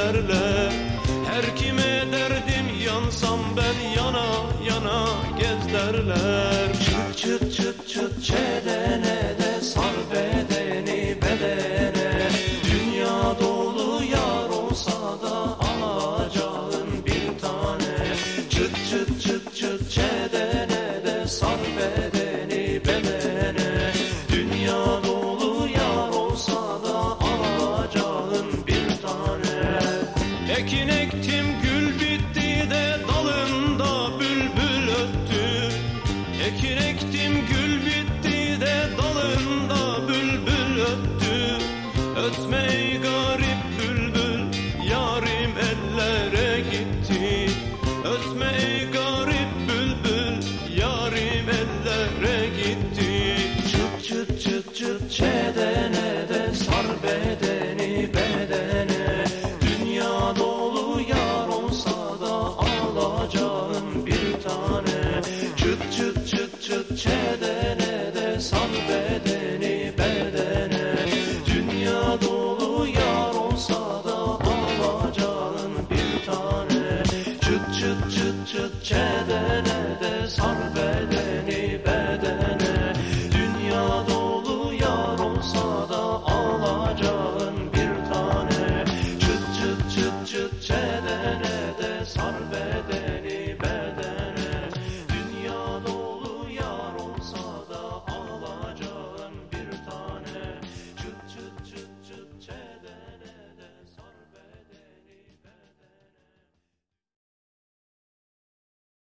derler. Her kime derdim yansam ben yana yana gez derler. Çıt çıt çıt çıt çedene de sar bedeni bedene. Dünya dolu yar olsa da alacağın bir tane. Çıt çıt çıt çıt çedene de sar bedeni bedene. Dünya dolu yar olsa da alacağın bir tane. Ekin ektim gül bitti de dalında bülbül öttü. Ekin ektim gül bitti de dalında bülbül öttü. Ötme ey garip bülbül yarim ellere gitti. Ötme ey garip bülbül yarim ellere gitti. Çıt çıt çıt çıt çedene de sar bedeni bedene. Dünya dolu yar olsa da alacağın bir tane. Çıt çıt çıt çıt çedene de sar bedeni